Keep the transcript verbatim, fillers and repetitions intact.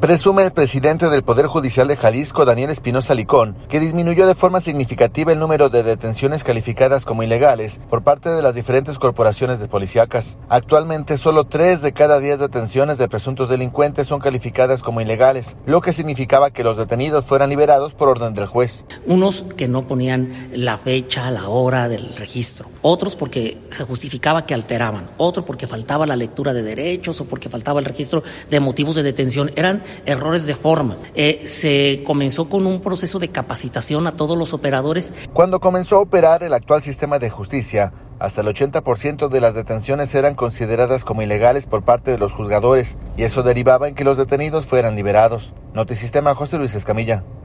Presume el presidente del Poder Judicial de Jalisco, Daniel Espinosa Licón, que disminuyó de forma significativa el número de detenciones calificadas como ilegales por parte de las diferentes corporaciones de policíacas. Actualmente, solo tres de cada diez detenciones de presuntos delincuentes son calificadas como ilegales, lo que significaba que los detenidos fueran liberados por orden del juez. Unos que no ponían la fecha, la hora del registro, otros porque se justificaba que alteraban, otros porque faltaba la lectura de derechos o porque faltaba el registro de motivos de detención. Eran errores de forma. Eh, se comenzó con un proceso de capacitación a todos los operadores. Cuando comenzó a operar el actual sistema de justicia, hasta el ochenta por ciento de las detenciones eran consideradas como ilegales por parte de los juzgadores, y eso derivaba en que los detenidos fueran liberados. Notisistema, José Luis Escamilla.